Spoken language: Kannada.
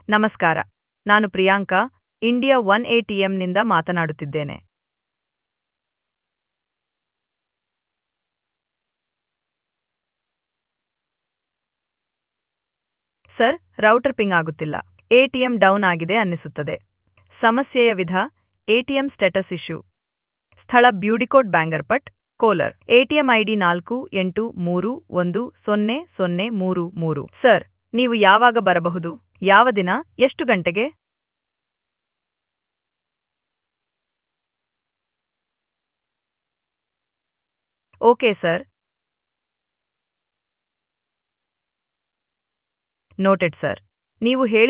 ನಮಸ್ಕಾರ. ನಾನು ಪ್ರಿಯಾಂಕಾ, ಇಂಡಿಯಾ ಒನ್ ಎಟಿಎಂನಿಂದ ಮಾತನಾಡುತ್ತಿದ್ದೇನೆ. ಸರ್, ರೌಟರ್ ಪಿಂಗ್ ಆಗುತ್ತಿಲ್ಲ. ಎಟಿಎಂ ಡೌನ್ ಆಗಿದೆ ಅನ್ನಿಸುತ್ತದೆ. ಸಮಸ್ಯೆಯ ವಿಧ ಎಟಿಎಂ ಸ್ಟೇಟಸ್ ಇಶ್ಯೂ. ಸ್ಥಳ Budikote Bangarpet, Kolar. ATM ID 4831100333. Sir, ನೀವು ಯಾವಾಗ ಬರಬಹುದು? ಯಾವ ದಿನ? ಎಷ್ಟು ಗಂಟೆಗೆ? Okay sir, noted sir. ನೀವು ಹೇಳಿ